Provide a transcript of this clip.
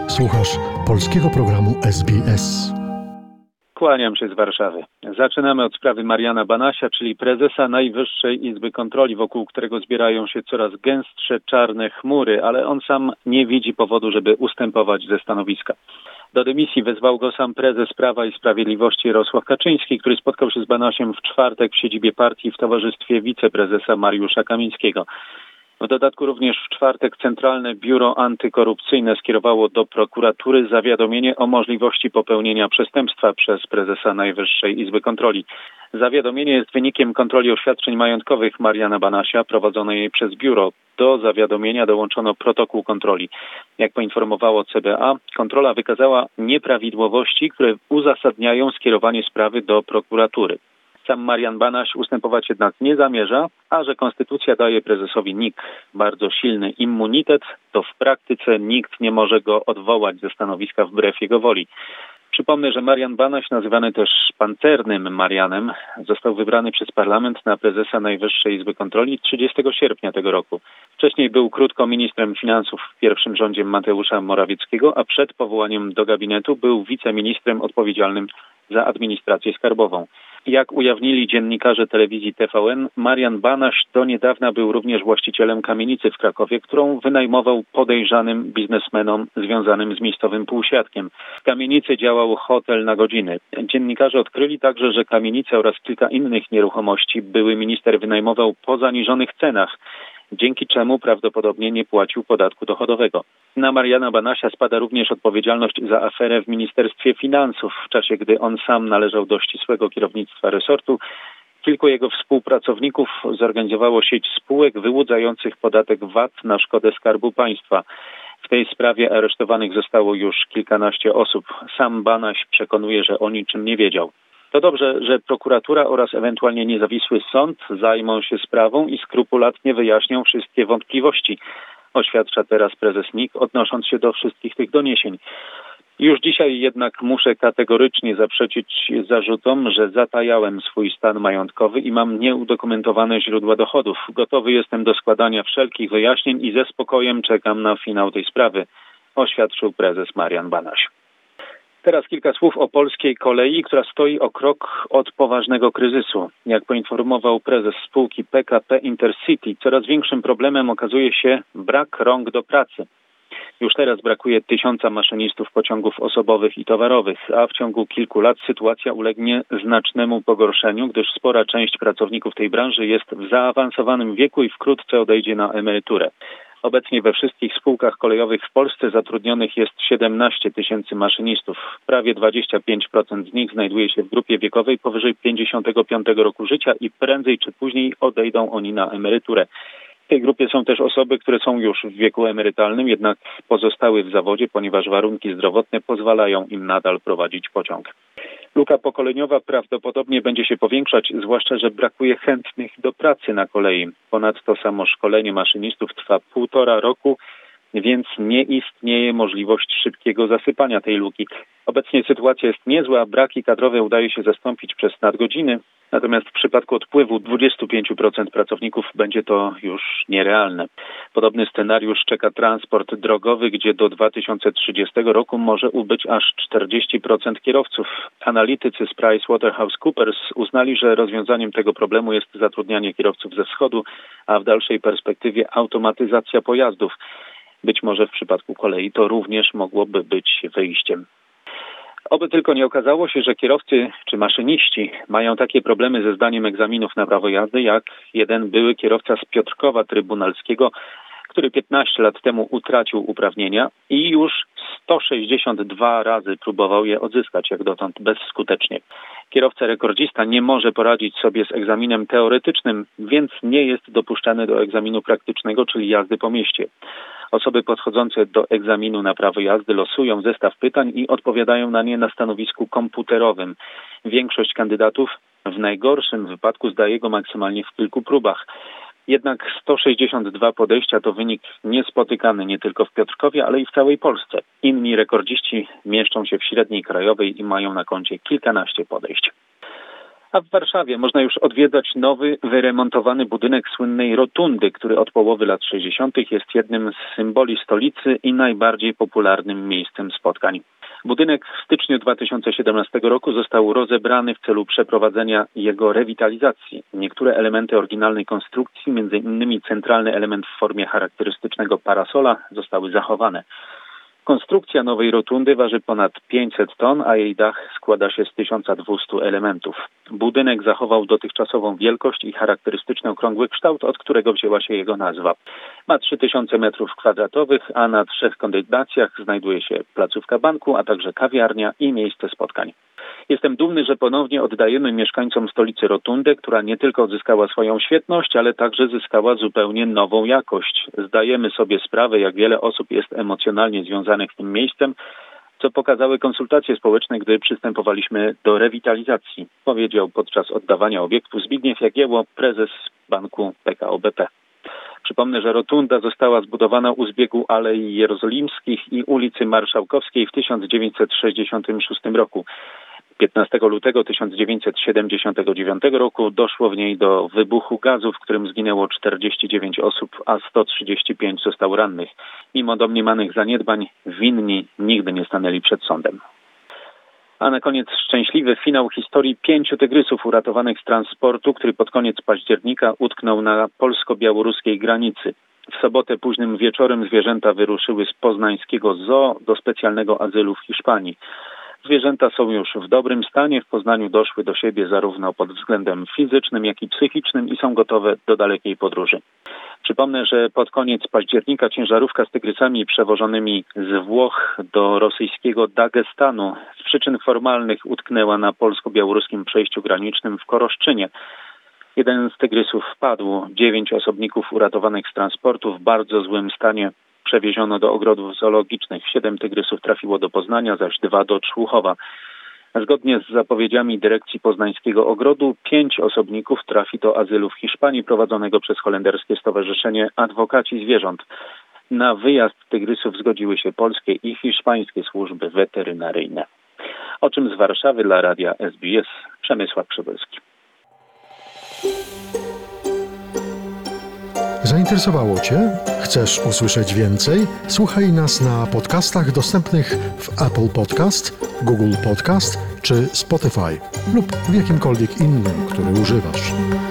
Słuchasz polskiego programu SBS. Kłaniam się z Warszawy. Zaczynamy od sprawy Mariana Banasia, czyli prezesa Najwyższej Izby Kontroli, wokół którego zbierają się coraz gęstsze czarne chmury, ale on sam nie widzi powodu, żeby ustępować ze stanowiska. Do dymisji wezwał go sam prezes Prawa i Sprawiedliwości Jarosław Kaczyński, który spotkał się z Banasiem w czwartek w siedzibie partii w towarzystwie wiceprezesa Mariusza Kamińskiego. W dodatku również w czwartek Centralne Biuro Antykorupcyjne skierowało do prokuratury zawiadomienie o możliwości popełnienia przestępstwa przez prezesa Najwyższej Izby Kontroli. Zawiadomienie jest wynikiem kontroli oświadczeń majątkowych Mariana Banasia prowadzonej przez biuro. Do zawiadomienia dołączono protokół kontroli. Jak poinformowało CBA, kontrola wykazała nieprawidłowości, które uzasadniają skierowanie sprawy do prokuratury. Sam Marian Banaś ustępować jednak nie zamierza, a że konstytucja daje prezesowi NIK bardzo silny immunitet, to w praktyce nikt nie może go odwołać ze stanowiska wbrew jego woli. Przypomnę, że Marian Banaś, nazywany też pancernym Marianem, został wybrany przez parlament na prezesa Najwyższej Izby Kontroli 30 sierpnia tego roku. Wcześniej był krótko ministrem finansów w pierwszym rządzie Mateusza Morawieckiego, a przed powołaniem do gabinetu był wiceministrem odpowiedzialnym za administrację skarbową. Jak ujawnili dziennikarze telewizji TVN, Marian Banaś do niedawna był również właścicielem kamienicy w Krakowie, którą wynajmował podejrzanym biznesmenom związanym z miejscowym półświadkiem. W kamienicy działał hotel na godziny. Dziennikarze odkryli także, że kamienicę oraz kilka innych nieruchomości były minister wynajmował po zaniżonych cenach, dzięki czemu prawdopodobnie nie płacił podatku dochodowego. Na Mariana Banasia spada również odpowiedzialność za aferę w Ministerstwie Finansów. W czasie, gdy on sam należał do ścisłego kierownictwa resortu, kilku jego współpracowników zorganizowało sieć spółek wyłudzających podatek VAT na szkodę Skarbu Państwa. W tej sprawie aresztowanych zostało już kilkanaście osób. Sam Banaś przekonuje, że o niczym nie wiedział. To dobrze, że prokuratura oraz ewentualnie niezawisły sąd zajmą się sprawą i skrupulatnie wyjaśnią wszystkie wątpliwości, oświadcza teraz prezes NIK, odnosząc się do wszystkich tych doniesień. Już dzisiaj jednak muszę kategorycznie zaprzeczyć zarzutom, że zatajałem swój stan majątkowy i mam nieudokumentowane źródła dochodów. Gotowy jestem do składania wszelkich wyjaśnień i ze spokojem czekam na finał tej sprawy, oświadczył prezes Marian Banaś. Teraz kilka słów o polskiej kolei, która stoi o krok od poważnego kryzysu. Jak poinformował prezes spółki PKP Intercity, coraz większym problemem okazuje się brak rąk do pracy. Już teraz brakuje 1000 maszynistów pociągów osobowych i towarowych, a w ciągu kilku lat sytuacja ulegnie znacznemu pogorszeniu, gdyż spora część pracowników tej branży jest w zaawansowanym wieku i wkrótce odejdzie na emeryturę. Obecnie we wszystkich spółkach kolejowych w Polsce zatrudnionych jest 17 000 maszynistów. Prawie 25% z nich znajduje się w grupie wiekowej powyżej 55 roku życia i prędzej czy później odejdą oni na emeryturę. W tej grupie są też osoby, które są już w wieku emerytalnym, jednak pozostały w zawodzie, ponieważ warunki zdrowotne pozwalają im nadal prowadzić pociąg. Luka pokoleniowa prawdopodobnie będzie się powiększać, zwłaszcza że brakuje chętnych do pracy na kolei. Ponadto samo szkolenie maszynistów trwa 1,5 roku, więc nie istnieje możliwość szybkiego zasypania tej luki. Obecnie sytuacja jest niezła, braki kadrowe udaje się zastąpić przez nadgodziny, natomiast w przypadku odpływu 25% pracowników będzie to już nierealne. Podobny scenariusz czeka transport drogowy, gdzie do 2030 roku może ubyć aż 40% kierowców. Analitycy z PricewaterhouseCoopers uznali, że rozwiązaniem tego problemu jest zatrudnianie kierowców ze wschodu, a w dalszej perspektywie automatyzacja pojazdów. Być może w przypadku kolei to również mogłoby być wyjściem. Oby tylko nie okazało się, że kierowcy czy maszyniści mają takie problemy ze zdaniem egzaminów na prawo jazdy, jak jeden były kierowca z Piotrkowa Trybunalskiego, który 15 lat temu utracił uprawnienia i już 162 razy próbował je odzyskać, jak dotąd bezskutecznie. Kierowca rekordzista nie może poradzić sobie z egzaminem teoretycznym, więc nie jest dopuszczany do egzaminu praktycznego, czyli jazdy po mieście. Osoby podchodzące do egzaminu na prawo jazdy losują zestaw pytań i odpowiadają na nie na stanowisku komputerowym. Większość kandydatów w najgorszym wypadku zdaje go maksymalnie w kilku próbach. Jednak 162 podejścia to wynik niespotykany nie tylko w Piotrkowie, ale i w całej Polsce. Inni rekordziści mieszczą się w średniej krajowej i mają na koncie kilkanaście podejść. A w Warszawie można już odwiedzać nowy, wyremontowany budynek słynnej rotundy, który od połowy lat 60. jest jednym z symboli stolicy i najbardziej popularnym miejscem spotkań. Budynek w styczniu 2017 roku został rozebrany w celu przeprowadzenia jego rewitalizacji. Niektóre elementy oryginalnej konstrukcji, m.in. centralny element w formie charakterystycznego parasola, zostały zachowane. Konstrukcja nowej rotundy waży ponad 500 ton, a jej dach składa się z 1200 elementów. Budynek zachował dotychczasową wielkość i charakterystyczny okrągły kształt, od którego wzięła się jego nazwa. Ma 3000 m2, a na 3 kondygnacjach znajduje się placówka banku, a także kawiarnia i miejsce spotkań. Jestem dumny, że ponownie oddajemy mieszkańcom stolicy rotundę, która nie tylko odzyskała swoją świetność, ale także zyskała zupełnie nową jakość. Zdajemy sobie sprawę, jak wiele osób jest emocjonalnie związanych z tym miejscem, co pokazały konsultacje społeczne, gdy przystępowaliśmy do rewitalizacji, powiedział podczas oddawania obiektu Zbigniew Jagiełło, prezes banku PKO BP. Przypomnę, że rotunda została zbudowana u zbiegu Alei Jerozolimskich i ulicy Marszałkowskiej w 1966 roku. 15 lutego 1979 roku doszło w niej do wybuchu gazu, w którym zginęło 49 osób, a 135 zostało rannych. Mimo domniemanych zaniedbań winni nigdy nie stanęli przed sądem. A na koniec szczęśliwy finał historii 5 tygrysów uratowanych z transportu, który pod koniec października utknął na polsko-białoruskiej granicy. W sobotę późnym wieczorem zwierzęta wyruszyły z poznańskiego zoo do specjalnego azylu w Hiszpanii. Zwierzęta są już w dobrym stanie, w Poznaniu doszły do siebie zarówno pod względem fizycznym, jak i psychicznym i są gotowe do dalekiej podróży. Przypomnę, że pod koniec października ciężarówka z tygrysami przewożonymi z Włoch do rosyjskiego Dagestanu z przyczyn formalnych utknęła na polsko-białoruskim przejściu granicznym w Koroszczynie. Jeden z tygrysów wpadł, 9 osobników uratowanych z transportu w bardzo złym stanie przewieziono do ogrodów zoologicznych. 7 tygrysów trafiło do Poznania, zaś 2 do Człuchowa. Zgodnie z zapowiedziami dyrekcji poznańskiego ogrodu 5 osobników trafi do azylu w Hiszpanii prowadzonego przez holenderskie Stowarzyszenie Adwokaci Zwierząt. Na wyjazd tygrysów zgodziły się polskie i hiszpańskie służby weterynaryjne. O czym z Warszawy dla radia SBS Przemysław Przybylski. Zainteresowało Cię? Chcesz usłyszeć więcej? Słuchaj nas na podcastach dostępnych w Apple Podcast, Google Podcast czy Spotify lub w jakimkolwiek innym, który używasz.